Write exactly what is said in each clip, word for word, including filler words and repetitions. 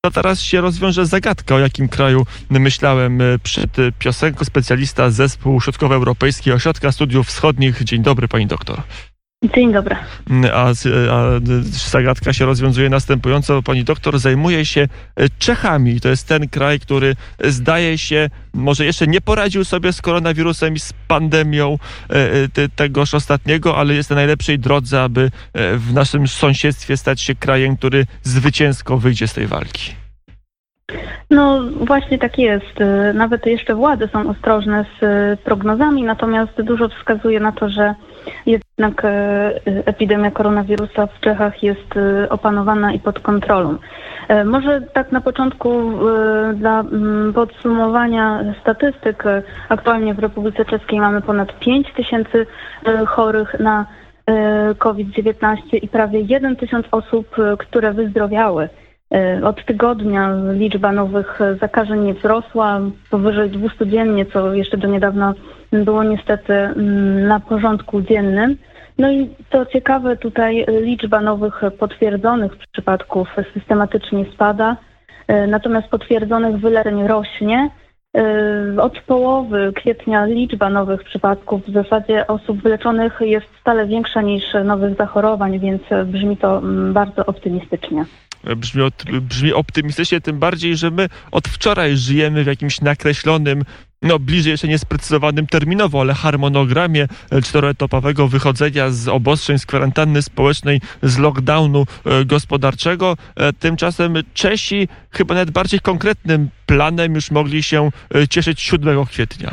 To teraz się rozwiąże zagadka, o jakim kraju myślałem przed piosenką. Specjalista z zespołu Środkowoeuropejskiego Ośrodka Studiów Wschodnich. Dzień dobry, pani doktor. Dzień dobry. A, a zagadka się rozwiązuje następująco. Pani doktor zajmuje się Czechami. To jest ten kraj, który zdaje się, może jeszcze nie poradził sobie z koronawirusem i z pandemią te, tegoż ostatniego, ale jest na najlepszej drodze, aby w naszym sąsiedztwie stać się krajem, który zwycięsko wyjdzie z tej walki. No właśnie tak jest. Nawet jeszcze władze są ostrożne z prognozami, natomiast dużo wskazuje na to, że jednak epidemia koronawirusa w Czechach jest opanowana i pod kontrolą. Może tak na początku dla podsumowania statystyk. Aktualnie w Republice Czeskiej mamy ponad pięć tysięcy chorych na kowid dziewiętnaście i prawie jeden tysiąc osób, które wyzdrowiały. Od tygodnia liczba nowych zakażeń nie wzrosła, powyżej dwieście dziennie, co jeszcze do niedawna było niestety na porządku dziennym. No i co ciekawe, tutaj liczba nowych potwierdzonych przypadków systematycznie spada, natomiast potwierdzonych wyleczeń rośnie. Od połowy kwietnia liczba nowych przypadków w zasadzie osób wyleczonych jest stale większa niż nowych zachorowań, więc brzmi to bardzo optymistycznie. Brzmi, brzmi optymistycznie, tym bardziej, że my od wczoraj żyjemy w jakimś nakreślonym, no bliżej jeszcze niesprecyzowanym terminowo, ale harmonogramie czteroetapowego wychodzenia z obostrzeń, z kwarantanny społecznej, z lockdownu gospodarczego. Tymczasem Czesi chyba nawet bardziej konkretnym planem już mogli się cieszyć siódmego kwietnia.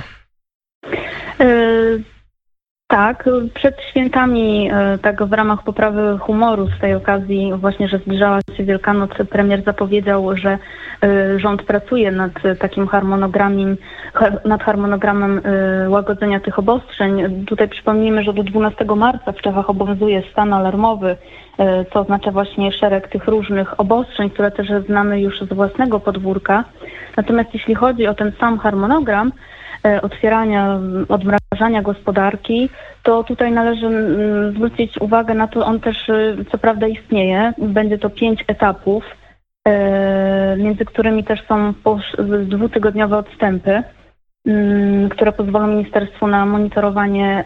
Y- Tak, przed świętami, tak w ramach poprawy humoru z tej okazji właśnie, że zbliżała się Wielkanoc, premier zapowiedział, że rząd pracuje nad takim harmonogramem, nad harmonogramem łagodzenia tych obostrzeń. Tutaj przypomnijmy, że do dwunastego marca w Czechach obowiązuje stan alarmowy, co oznacza właśnie szereg tych różnych obostrzeń, które też znamy już z własnego podwórka. Natomiast jeśli chodzi o ten sam harmonogram otwierania, odmrażania gospodarki, to tutaj należy zwrócić uwagę na to, on też co prawda istnieje. Będzie to pięć etapów, między którymi też są dwutygodniowe odstępy, które pozwolą ministerstwu na monitorowanie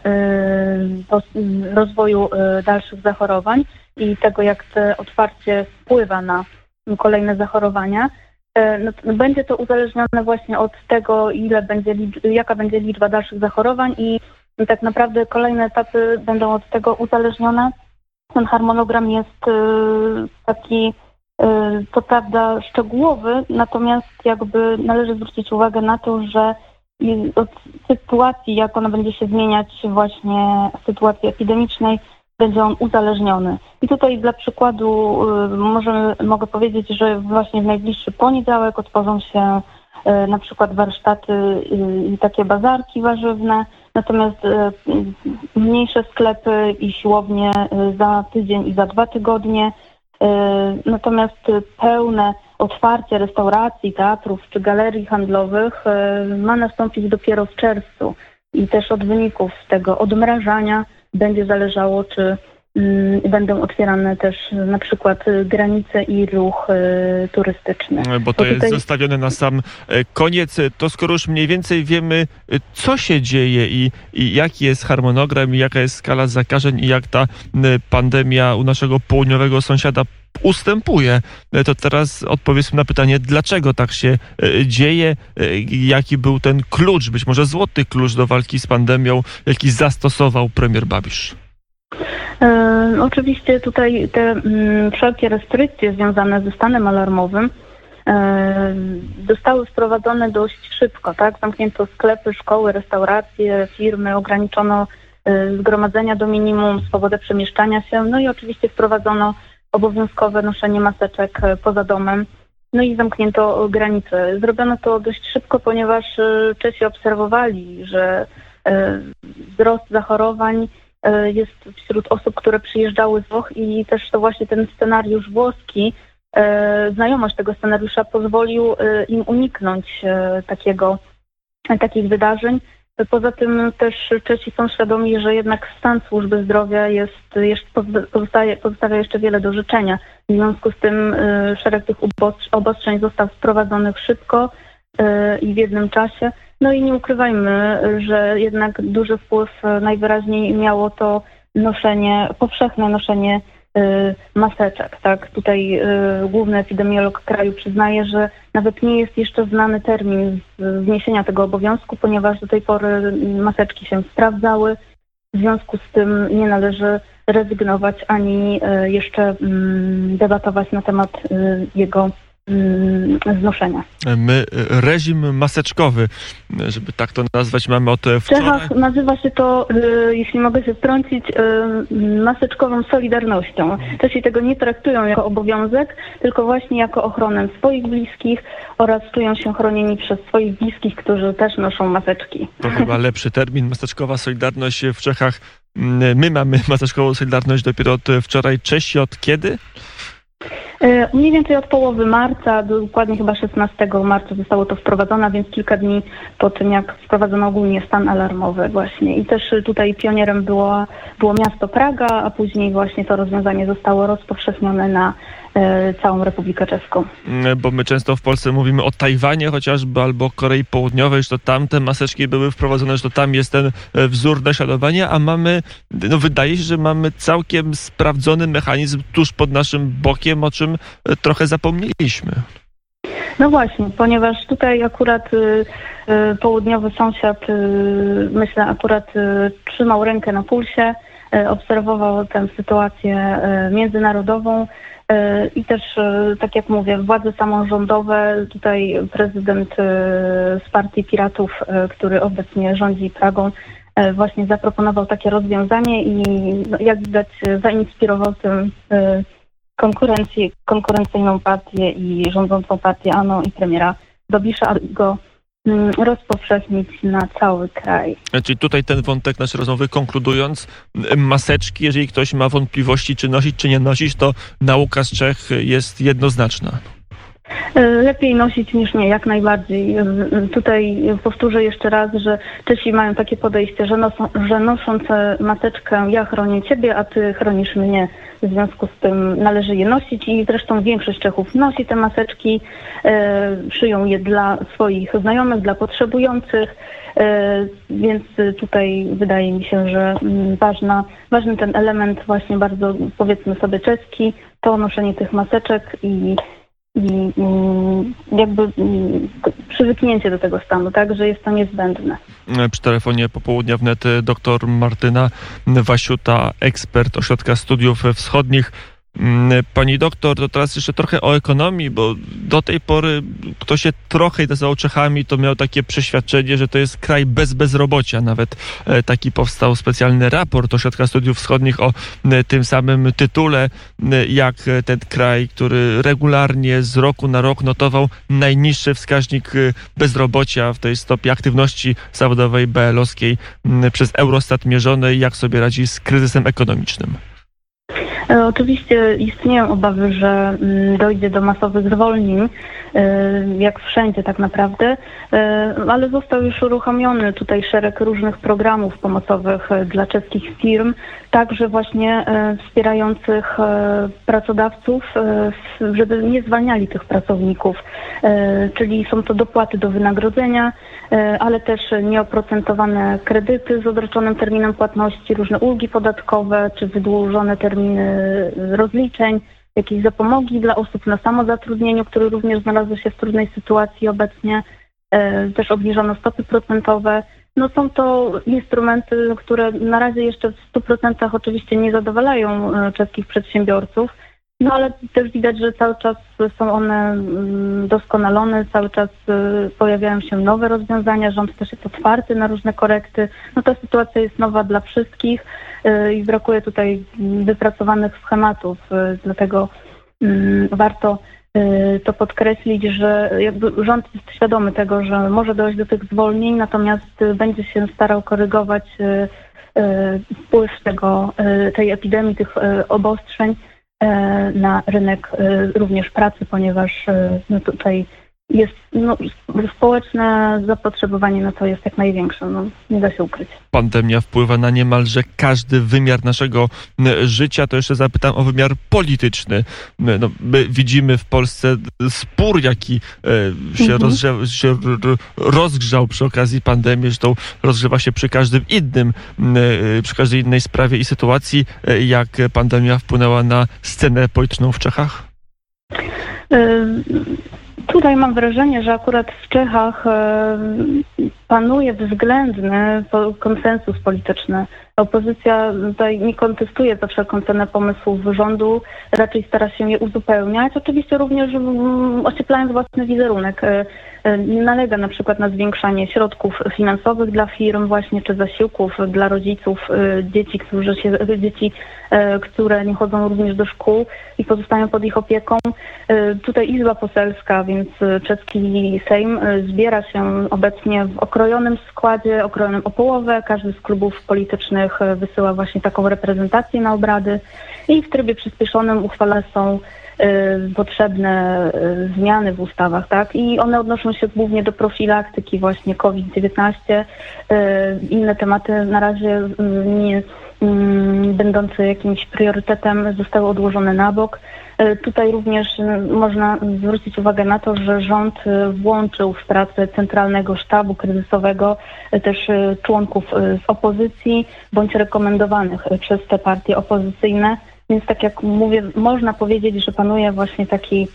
rozwoju dalszych zachorowań i tego, jak to otwarcie wpływa na kolejne zachorowania. No, będzie to uzależnione właśnie od tego, ile będzie, jaka będzie liczba dalszych zachorowań i tak naprawdę kolejne etapy będą od tego uzależnione. Ten harmonogram jest taki, co prawda szczegółowy, natomiast jakby należy zwrócić uwagę na to, że od sytuacji, jak ona będzie się zmieniać właśnie sytuacji epidemicznej, będzie on uzależniony. I tutaj dla przykładu y, możemy, mogę powiedzieć, że właśnie w najbliższy poniedziałek otworzą się y, na przykład warsztaty i y, takie bazarki warzywne, natomiast y, y, mniejsze sklepy i siłownie y, za tydzień i za dwa tygodnie. Y, natomiast y, pełne otwarcie restauracji, teatrów czy galerii handlowych y, ma nastąpić dopiero w czerwcu. I też od wyników tego odmrażania będzie zależało, czy y, będą otwierane też na przykład granice i ruch y, turystyczny. Bo to Bo tutaj... jest zostawione na sam koniec. To skoro już mniej więcej wiemy, co się dzieje i, i jaki jest harmonogram, i jaka jest skala zakażeń i jak ta pandemia u naszego południowego sąsiada ustępuje, to teraz odpowiedzmy na pytanie, dlaczego tak się dzieje, jaki był ten klucz, być może złoty klucz do walki z pandemią, jaki zastosował premier Babiš. E, oczywiście tutaj te m, wszelkie restrykcje związane ze stanem alarmowym e, zostały wprowadzone dość szybko, tak? Zamknięto sklepy, szkoły, restauracje, firmy, ograniczono e, zgromadzenia do minimum, swobodę przemieszczania się, no i oczywiście wprowadzono obowiązkowe noszenie maseczek poza domem, no i zamknięto granice. Zrobiono to dość szybko, ponieważ Czesi obserwowali, że wzrost zachorowań jest wśród osób, które przyjeżdżały z Włoch i też to właśnie ten scenariusz włoski, znajomość tego scenariusza pozwolił im uniknąć takiego, takich wydarzeń Poza tym też Czesi są świadomi, że jednak stan służby zdrowia jest, jeszcze pozostaje, pozostawia jeszcze wiele do życzenia. W związku z tym szereg tych obostrzeń został wprowadzonych szybko i w jednym czasie. No i nie ukrywajmy, że jednak duży wpływ najwyraźniej miało to noszenie, powszechne noszenie maseczek. Tak? Tutaj główny epidemiolog kraju przyznaje, że nawet nie jest jeszcze znany termin zniesienia tego obowiązku, ponieważ do tej pory maseczki się sprawdzały. W związku z tym nie należy rezygnować ani jeszcze debatować na temat jego znoszenia. My reżim maseczkowy, żeby tak to nazwać, mamy od wczoraj. W Czechach nazywa się to, jeśli mogę się wtrącić, maseczkową solidarnością. Czesi tego nie traktują jako obowiązek, tylko właśnie jako ochronę swoich bliskich oraz czują się chronieni przez swoich bliskich, którzy też noszą maseczki. To chyba lepszy termin, maseczkowa solidarność w Czechach. My mamy maseczkową solidarność dopiero od wczoraj. Czesi od kiedy? Mniej więcej od połowy marca, dokładnie chyba szesnastego marca zostało to wprowadzone, więc kilka dni po tym, jak wprowadzono ogólnie stan alarmowy właśnie. I też tutaj pionierem było, było miasto Praga, a później właśnie to rozwiązanie zostało rozpowszechnione na e, całą Republikę Czeską. Bo my często w Polsce mówimy o Tajwanie chociażby, albo Korei Południowej, że to tam te maseczki były wprowadzone, że to tam jest ten wzór naśladowania, a mamy, no wydaje się, że mamy całkiem sprawdzony mechanizm tuż pod naszym bokiem, o czym trochę zapomnieliśmy. No właśnie, ponieważ tutaj akurat y, y, południowy sąsiad, y, myślę, akurat y, trzymał rękę na pulsie, y, obserwował tę sytuację y, międzynarodową y, i też, y, tak jak mówię, władze samorządowe, tutaj prezydent y, z partii Piratów, y, który obecnie rządzi Pragą, y, właśnie zaproponował takie rozwiązanie i no, jak widać zainspirował tym y, konkurencję, konkurencyjną partię i rządzącą partię ANO i premiera Dobisza, aby go mm, rozpowszechnić na cały kraj. Czyli tutaj ten wątek naszej rozmowy konkludując, maseczki, jeżeli ktoś ma wątpliwości, czy nosić, czy nie nosić, to nauka z Czech jest jednoznaczna. Lepiej nosić niż nie, jak najbardziej. Tutaj powtórzę jeszcze raz, że Czesi mają takie podejście, że, nosą, że nosząc maseczkę ja chronię ciebie, a ty chronisz mnie. W związku z tym należy je nosić i zresztą większość Czechów nosi te maseczki, e, szyją je dla swoich znajomych, dla potrzebujących, e, więc tutaj wydaje mi się, że ważna, ważny ten element właśnie bardzo, powiedzmy sobie, czeski, to noszenie tych maseczek i i jakby przywyknięcie do tego stanu, tak, że jest to niezbędne. Przy telefonie popołudnia wnet dr Martyna Wasiuta, ekspert Ośrodka Studiów Wschodnich. Pani doktor, to teraz jeszcze trochę o ekonomii, bo do tej pory kto się trochę interesował Czechami, to miał takie przeświadczenie, że to jest kraj bez bezrobocia. Nawet taki powstał specjalny raport Ośrodka Studiów Wschodnich o tym samym tytule, jak ten kraj, który regularnie z roku na rok notował najniższy wskaźnik bezrobocia w tej stopie aktywności zawodowej B L-owskiej przez Eurostat mierzony, jak sobie radzi z kryzysem ekonomicznym. Oczywiście istnieją obawy, że dojdzie do masowych zwolnień, jak wszędzie tak naprawdę, ale został już uruchomiony tutaj szereg różnych programów pomocowych dla czeskich firm, także właśnie wspierających pracodawców, żeby nie zwalniali tych pracowników, czyli są to dopłaty do wynagrodzenia, ale też nieoprocentowane kredyty z odroczonym terminem płatności, różne ulgi podatkowe czy wydłużone terminy rozliczeń, jakieś zapomogi dla osób na samozatrudnieniu, które również znalazły się w trudnej sytuacji obecnie, też obniżono stopy procentowe. No są to instrumenty, które na razie jeszcze w stu procentach oczywiście nie zadowalają czeskich przedsiębiorców, no ale też widać, że cały czas są one doskonalone, cały czas pojawiają się nowe rozwiązania, rząd też jest otwarty na różne korekty. No ta sytuacja jest nowa dla wszystkich i brakuje tutaj wypracowanych schematów, dlatego warto to podkreślić, że jakby rząd jest świadomy tego, że może dojść do tych zwolnień, natomiast będzie się starał korygować wpływ tego, tej epidemii, tych obostrzeń na rynek również pracy, ponieważ no tutaj jest, no, społeczne zapotrzebowanie na to jest jak największe, no, nie da się ukryć. Pandemia wpływa na niemalże każdy wymiar naszego życia. To jeszcze zapytam o wymiar polityczny. No, my widzimy w Polsce spór, jaki się, Mhm. rozgrze- się rozgrzał przy okazji pandemii, zresztą rozgrzewa się przy każdym innym, przy każdej innej sprawie i sytuacji. Jak pandemia wpłynęła na scenę polityczną w Czechach? Y- Tutaj mam wrażenie, że akurat w Czechach e, panuje względny konsensus polityczny. Opozycja tutaj nie kontestuje za wszelką cenę pomysłów rządu, raczej stara się je uzupełniać. Oczywiście również mm, ocieplając własny wizerunek. E, e, nalega na przykład na zwiększanie środków finansowych dla firm właśnie, czy zasiłków dla rodziców e, dzieci, którzy się, dzieci, e, które nie chodzą również do szkół i pozostają pod ich opieką. E, tutaj Izba Poselska, więc czeski Sejm zbiera się obecnie w okrojonym składzie, okrojonym o połowę. Każdy z klubów politycznych wysyła właśnie taką reprezentację na obrady i w trybie przyspieszonym uchwalane są y, potrzebne y, zmiany w ustawach, tak? I one odnoszą się głównie do profilaktyki właśnie COVID dziewiętnaście. Y, inne tematy na razie y, nie y, będące jakimś priorytetem zostały odłożone na bok. Tutaj również można zwrócić uwagę na to, że rząd włączył w pracę Centralnego Sztabu Kryzysowego też członków z opozycji bądź rekomendowanych przez te partie opozycyjne. Więc tak jak mówię, można powiedzieć, że panuje właśnie taki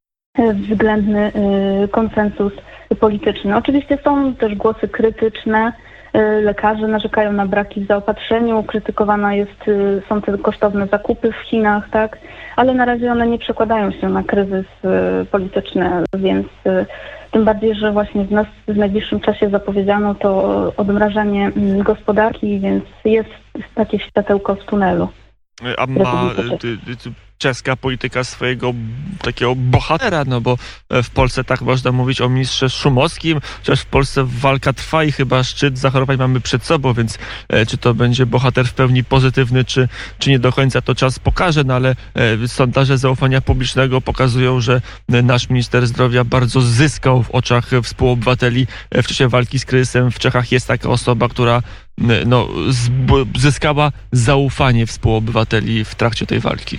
względny konsensus polityczny. Oczywiście są też głosy krytyczne. Lekarze narzekają na braki w zaopatrzeniu, krytykowana jest, są te kosztowne zakupy w Chinach, tak? Ale na razie one nie przekładają się na kryzys polityczny, więc tym bardziej, że właśnie w, nas, w najbliższym czasie zapowiedziano to odmrażanie gospodarki, więc jest takie światełko w tunelu. A ma ty, ty, czeska polityka swojego takiego bohatera, no bo w Polsce tak można mówić o ministrze Szumowskim, chociaż w Polsce walka trwa i chyba szczyt zachorowań mamy przed sobą, więc e, czy to będzie bohater w pełni pozytywny, czy, czy nie do końca, to czas pokaże, no ale e, sondaże zaufania publicznego pokazują, że nasz minister zdrowia bardzo zyskał w oczach współobywateli w czasie walki z kryzysem. W Czechach jest taka osoba, która no, zyskała zaufanie współobywateli w trakcie tej walki.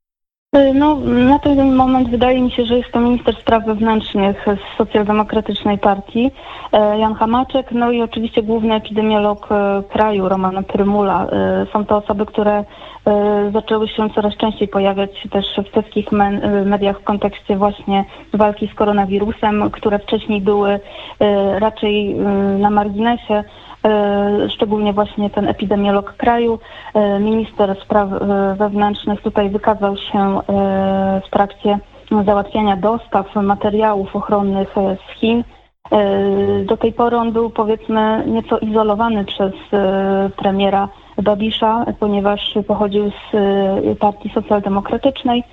No, na ten moment wydaje mi się, że jest to minister spraw wewnętrznych z socjaldemokratycznej partii, Jan Hamáček, no i oczywiście główny epidemiolog kraju, Roman Prymula. Są to osoby, które zaczęły się coraz częściej pojawiać też w czeskich mediach w kontekście właśnie walki z koronawirusem, które wcześniej były raczej na marginesie. Szczególnie właśnie ten epidemiolog kraju, minister spraw wewnętrznych tutaj wykazał się w trakcie załatwiania dostaw materiałów ochronnych z Chin. Do tej pory on był, powiedzmy, nieco izolowany przez premiera Babisza, ponieważ pochodził z partii socjaldemokratycznej.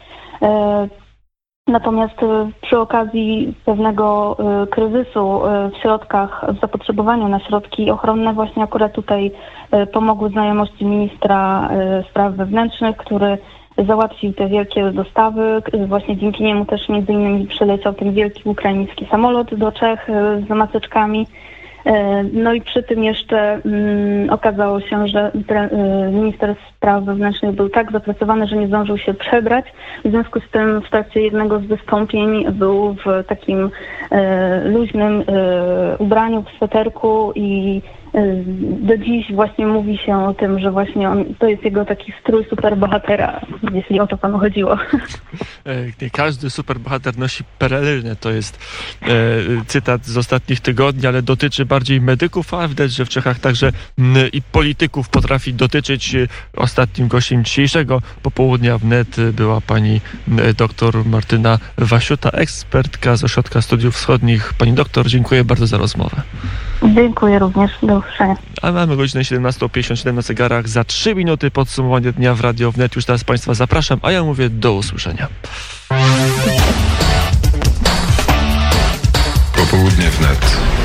Natomiast przy okazji pewnego kryzysu w środkach, w zapotrzebowaniu na środki ochronne właśnie akurat tutaj pomogły znajomości ministra spraw wewnętrznych, który załatwił te wielkie dostawy. Właśnie dzięki niemu też między innymi przyleciał ten wielki ukraiński samolot do Czech z maseczkami. No i przy tym jeszcze um, okazało się, że pre, y, minister spraw wewnętrznych był tak zapracowany, że nie zdążył się przebrać. W związku z tym w trakcie jednego z wystąpień był w takim y, luźnym y, ubraniu, w sweterku i y, do dziś właśnie mówi się o tym, że właśnie on, to jest jego taki strój superbohatera, jeśli o to panu chodziło. Nie każdy superbohater nosi pelerynę, to jest e, cytat z ostatnich tygodni, ale dotyczy bardziej medyków, a widać, że w Czechach także m, i polityków potrafi dotyczyć. Ostatnim gościem dzisiejszego popołudnia wnet była pani doktor Martyna Wasiuta, ekspertka z Ośrodka Studiów Wschodnich. Pani doktor, dziękuję bardzo za rozmowę. Dziękuję również. Do usłyszenia. A mamy godzinę siedemnasta pięćdziesiąt siedem na zegarach. Za trzy minuty podsumowanie dnia w Radio Wnet. Już teraz Państwa zapraszam, a ja mówię do usłyszenia. Popołudnie wnet.